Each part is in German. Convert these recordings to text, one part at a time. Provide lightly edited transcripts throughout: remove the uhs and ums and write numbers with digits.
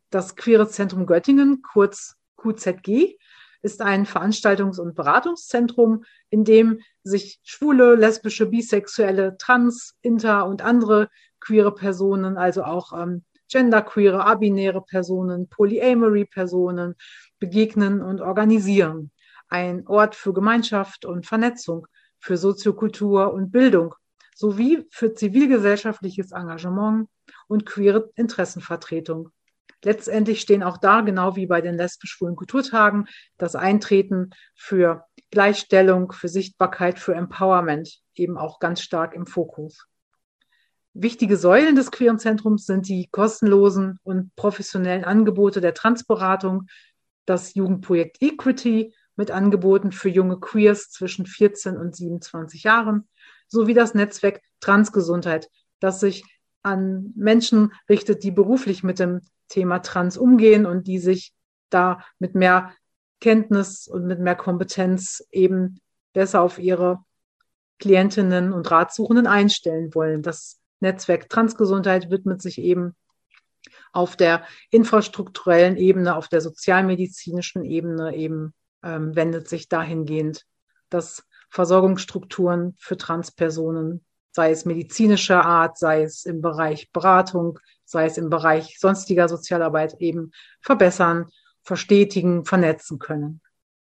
Das Queere Zentrum Göttingen, kurz QZG, ist ein Veranstaltungs- und Beratungszentrum, in dem sich schwule, lesbische, bisexuelle, trans, inter und andere queere Personen, also auch genderqueere, abinäre Personen, Polyamory-Personen begegnen und organisieren. Ein Ort für Gemeinschaft und Vernetzung, für Soziokultur und Bildung, sowie für zivilgesellschaftliches Engagement und queere Interessenvertretung. Letztendlich stehen auch da, genau wie bei den lesbisch-schwulen Kulturtagen, das Eintreten für Gleichstellung, für Sichtbarkeit, für Empowerment eben auch ganz stark im Fokus. Wichtige Säulen des Queeren Zentrums sind die kostenlosen und professionellen Angebote der Transberatung, das Jugendprojekt Equity mit Angeboten für junge Queers zwischen 14 und 27 Jahren, sowie das Netzwerk Transgesundheit, das sich an Menschen richtet, die beruflich mit dem Thema Trans umgehen und die sich da mit mehr Kenntnis und mit mehr Kompetenz eben besser auf ihre Klientinnen und Ratsuchenden einstellen wollen. Das Netzwerk Transgesundheit widmet sich eben auf der infrastrukturellen Ebene, auf der sozialmedizinischen Ebene eben wendet sich dahingehend, dass Versorgungsstrukturen für Transpersonen, sei es medizinischer Art, sei es im Bereich Beratung, sei es im Bereich sonstiger Sozialarbeit eben verbessern, verstetigen, vernetzen können.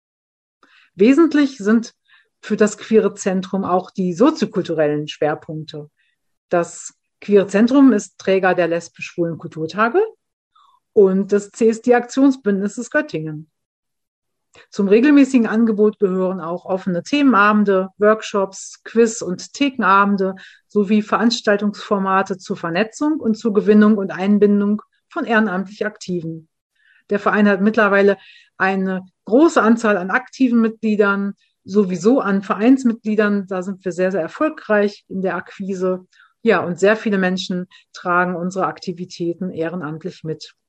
Wesentlich sind für das Queere Zentrum auch die soziokulturellen Schwerpunkte. Das Queere Zentrum ist Träger der lesbisch-schwulen Kulturtage und des CSD-Aktionsbündnisses Göttingen. Zum regelmäßigen Angebot gehören auch offene Themenabende, Workshops, Quiz- und Thekenabende sowie Veranstaltungsformate zur Vernetzung und zur Gewinnung und Einbindung von ehrenamtlich Aktiven. Der Verein hat mittlerweile eine große Anzahl an aktiven Mitgliedern, sowieso an Vereinsmitgliedern. Da sind wir sehr, sehr erfolgreich in der Akquise. Ja, und sehr viele Menschen tragen unsere Aktivitäten ehrenamtlich mit.